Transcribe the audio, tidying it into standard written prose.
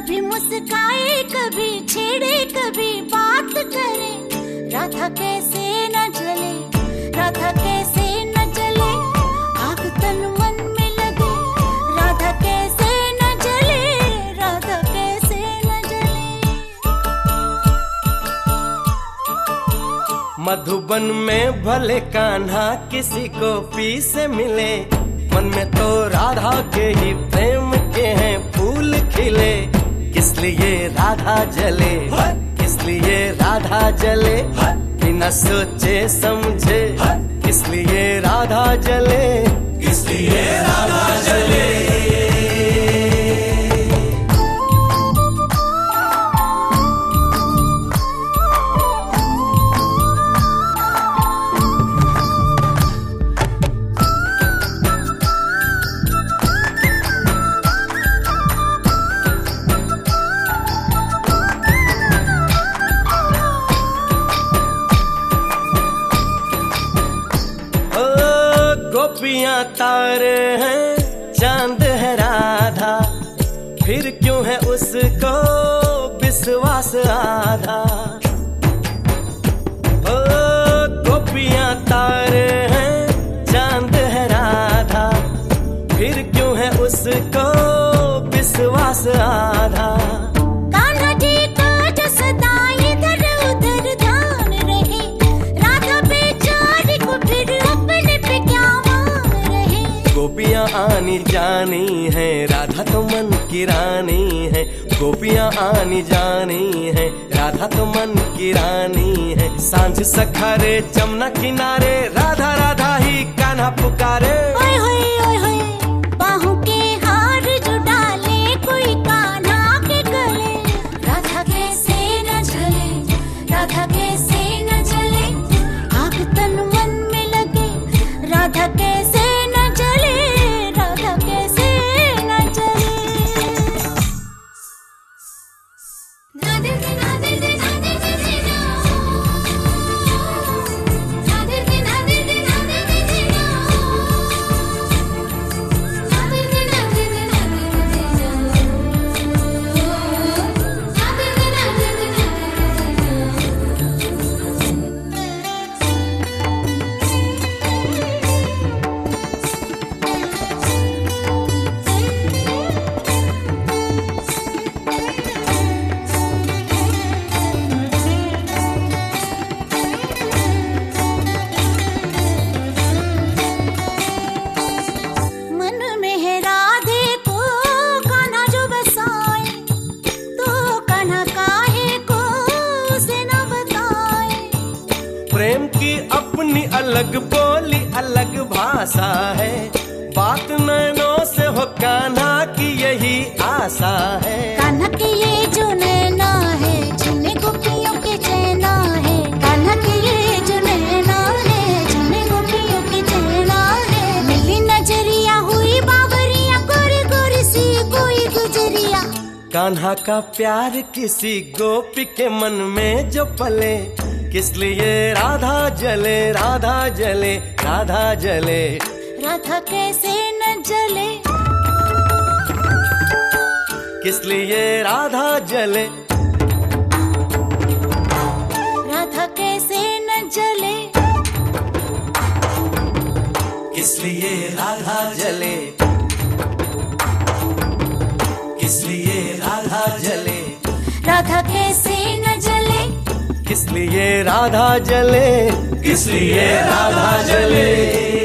कभी मुस्काए, कभी छेड़े, कभी बात करे। राधा कैसे न जले, राधा कैसे न जले, आग तन मन में लगे। राधा कैसे न जले, राधा कैसे न जले। मधुबन में भले कान्हा किसी को पी से मिले, मन में तो राधा के ही प्रेम के हैं फूल खिले। किस लिए राधा जले, किस लिए राधा जले, बिना सोचे समझे। किस लिए राधा जले, किस लिए राधा जले। गोपियां तारे हैं, चांद है राधा, फिर क्यों है उसको विश्वास आधा। ओ गोपियां तारे हैं, चांद है राधा, फिर क्यों है उसको विश्वास आधा। गोपियां आनी जानी है, राधा तो मन की रानी है। गोपियां आनी जानी है, राधा तो मन की रानी है। सांझ सखारे जमुना किनारे, राधा राधा ही कान्हा पुकारे। ओए होए ओए होए, बाहों के हार जो डाले कोई कान्हा के गले। राधा कैसे न जले, राधा कैसे न जले, आग तन मन में लगे। राधा कैसे न जले, राधा कैसे न जले। राधे राधे राधे राधे राधे राधे राधे राधे राधे प्रेम की अपनी अलग बोली, अलग भाषा है। बात नैनों से हो कान्हा की यही आशा है। कान्हा की ये जो नैना है, जिन्हें गोपियों के चैना है। कान्हा की ये जो नैना है, जिन्हें गोपियों के चैना है। मिली नजरिया हुई बावरिया, गोरी गोरी सी कोई गुजरिया। कान्हा का प्यार किसी गोपी के मन में जो पले, किस लिए राधा जले, राधा जले, राधा जले। राधा कैसे न जले, किस लिए राधा जले। राधा कैसे न जले, किस लिए राधा जले। किस लिए राधा जले, राधा कैसे न जले। किस लिए राधा जले, किस लिए राधा जले।